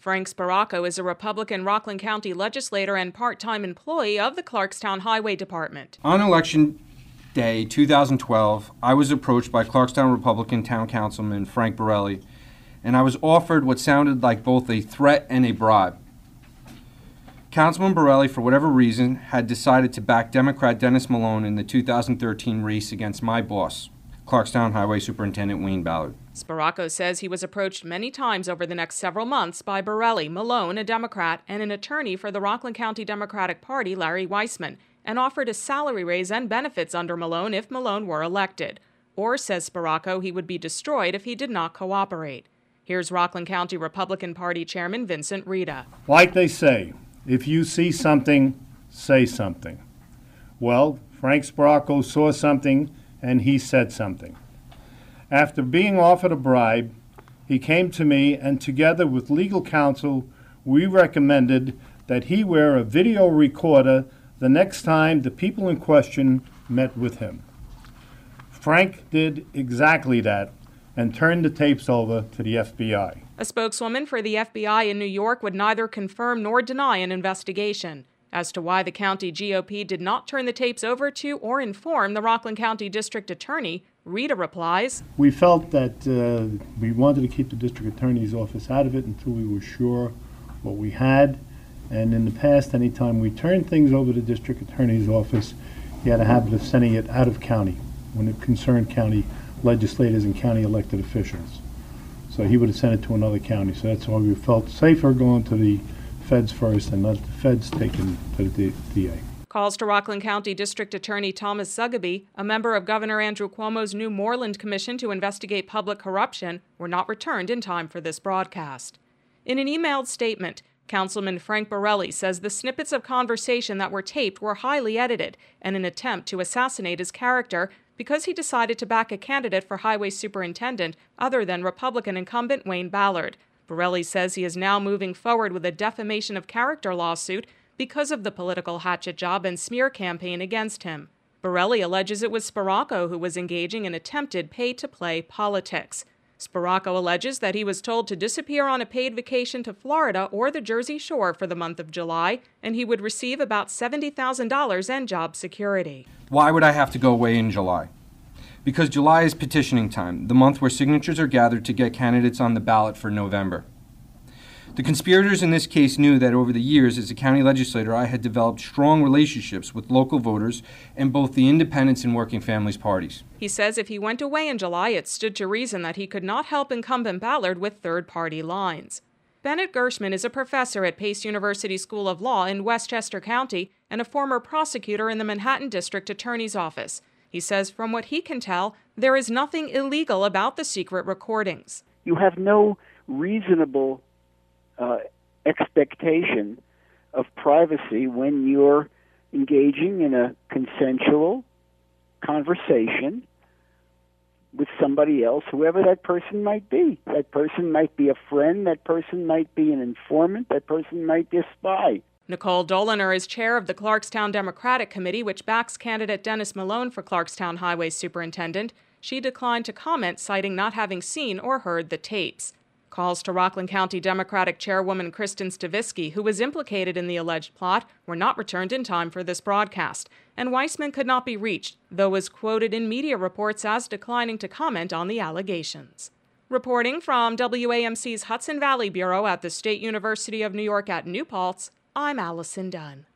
Frank Sparacco is a Republican Rockland County legislator and part-time employee of the Clarkstown Highway Department. On Election Day 2012, I was approached by Clarkstown Republican Town Councilman Frank Borelli, and I was offered what sounded like both a threat and a bribe. Councilman Borelli, for whatever reason, had decided to back Democrat Dennis Malone in the 2013 race against my boss, Clarkstown Highway Superintendent Wayne Ballard. Sparacco says he was approached many times over the next several months by Borelli, Malone, a Democrat, and an attorney for the Rockland County Democratic Party, Larry Weissman, and offered a salary raise and benefits under Malone if Malone were elected. Or, says Sparacco, he would be destroyed if he did not cooperate. Here's Rockland County Republican Party Chairman Vincent Rita. Like they say, if you see something, say something. Well, Frank Sparacco saw something and he said something. After being offered a bribe, he came to me, and together with legal counsel, we recommended that he wear a video recorder the next time the people in question met with him. Frank did exactly that and turned the tapes over to the FBI. A spokeswoman for the FBI in New York would neither confirm nor deny an investigation. As to why the county GOP did not turn the tapes over to or inform the Rockland County District Attorney, Rita replies, "We felt that we wanted to keep the District Attorney's office out of it until we were sure what we had. And in the past, anytime we turned things over to the District Attorney's office, he had a habit of sending it out of county when it concerned county legislators and county elected officials. So he would have sent it to another county. So that's why we felt safer going to the feds first and let the feds take it to the DA." Calls to Rockland County District Attorney Thomas Zugaby, a member of Governor Andrew Cuomo's new Moreland Commission to investigate public corruption, were not returned in time for this broadcast. In an emailed statement, Councilman Frank Borelli says the snippets of conversation that were taped were highly edited in an attempt to assassinate his character because he decided to back a candidate for highway superintendent other than Republican incumbent Wayne Ballard. Borelli says he is now moving forward with a defamation of character lawsuit because of the political hatchet job and smear campaign against him. Borelli alleges it was Sparacco who was engaging in attempted pay-to-play politics. Sparacco alleges that he was told to disappear on a paid vacation to Florida or the Jersey Shore for the month of July, and he would receive about $70,000 and job security. Why would I have to go away in July? Because July is petitioning time, the month where signatures are gathered to get candidates on the ballot for November. The conspirators in this case knew that over the years as a county legislator I had developed strong relationships with local voters and both the independents and working families parties. He says if he went away in July, it stood to reason that he could not help incumbent Ballard with third-party lines. Bennett Gershman is a professor at Pace University School of Law in Westchester County and a former prosecutor in the Manhattan District Attorney's Office. He says from what he can tell, there is nothing illegal about the secret recordings. You have no reasonable expectation of privacy when you're engaging in a consensual conversation with somebody else, whoever that person might be. That person might be a friend, that person might be an informant, that person might be a spy. Nicole Doliner is chair of the Clarkstown Democratic Committee, which backs candidate Dennis Malone for Clarkstown Highway Superintendent. She declined to comment, citing not having seen or heard the tapes. Calls to Rockland County Democratic Chairwoman Kristen Stavisky, who was implicated in the alleged plot, were not returned in time for this broadcast, and Weissman could not be reached, though was quoted in media reports as declining to comment on the allegations. Reporting from WAMC's Hudson Valley Bureau at the State University of New York at New Paltz, I'm Allison Dunn.